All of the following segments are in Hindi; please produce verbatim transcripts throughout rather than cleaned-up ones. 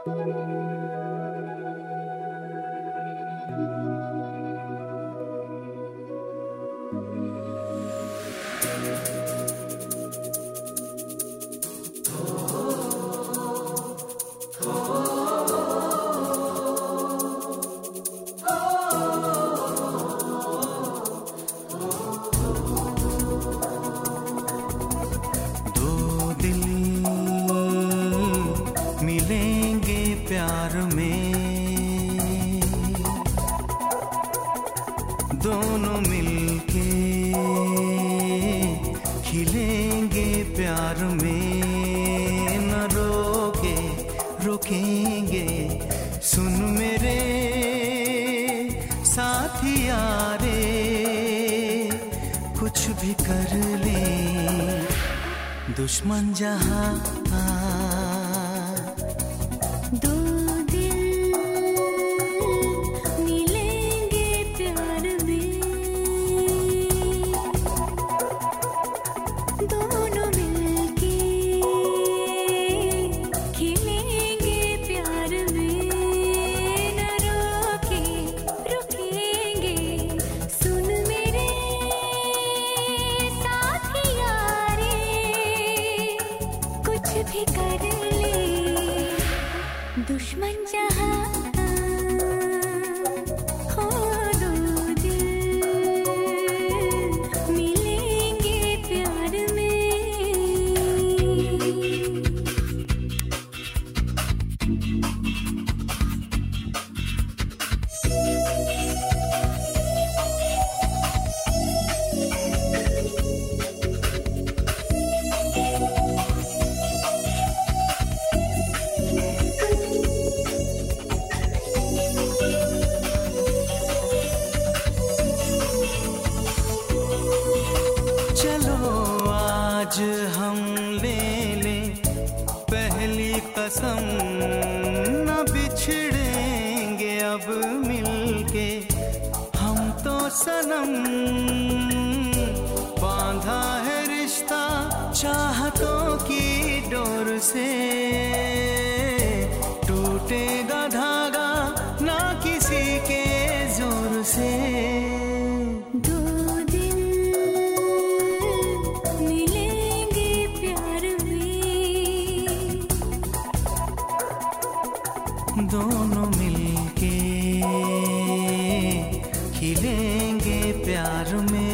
प्यार में दोनों मिलके खिलेंगे प्यार में, न रोके रुकेंगे। सुन मेरे साथिया रे, कुछ भी कर ले दुश्मन जहां दो दिल मिलेंगे प्यार में, दोनों मिलके खिलेंगे प्यार में, न रोके रुकेंगे। सुन मेरे साथिया रे, कुछ भी कर ले दुश्मन जहां हो, दो दिल मिलेंगे प्यार में। आज हम ले ले पहली कसम, न बिछड़ेंगे अब मिलके हम तो सनम। बांधा है रिश्ता चाहतों की डोर से, टूटेगा धागा ना किसी के जोर से। दोनों मिलके खिलेंगे प्यार में।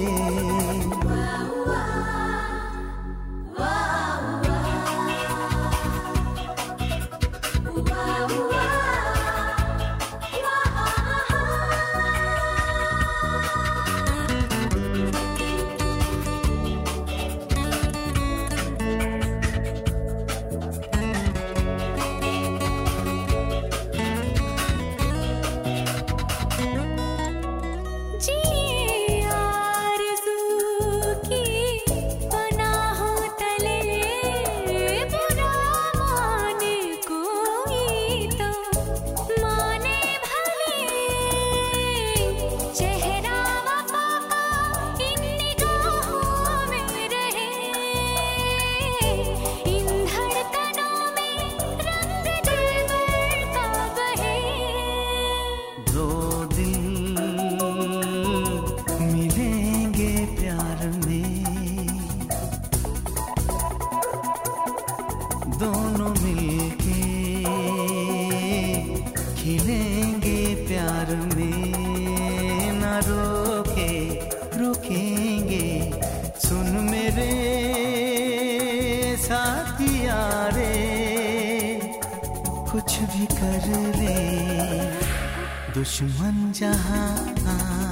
दोनों मिलके खिलेंगे प्यार में, न रोके रुकेंगे। सुन मेरे साथिया रे, कुछ भी कर ले दुश्मन जहां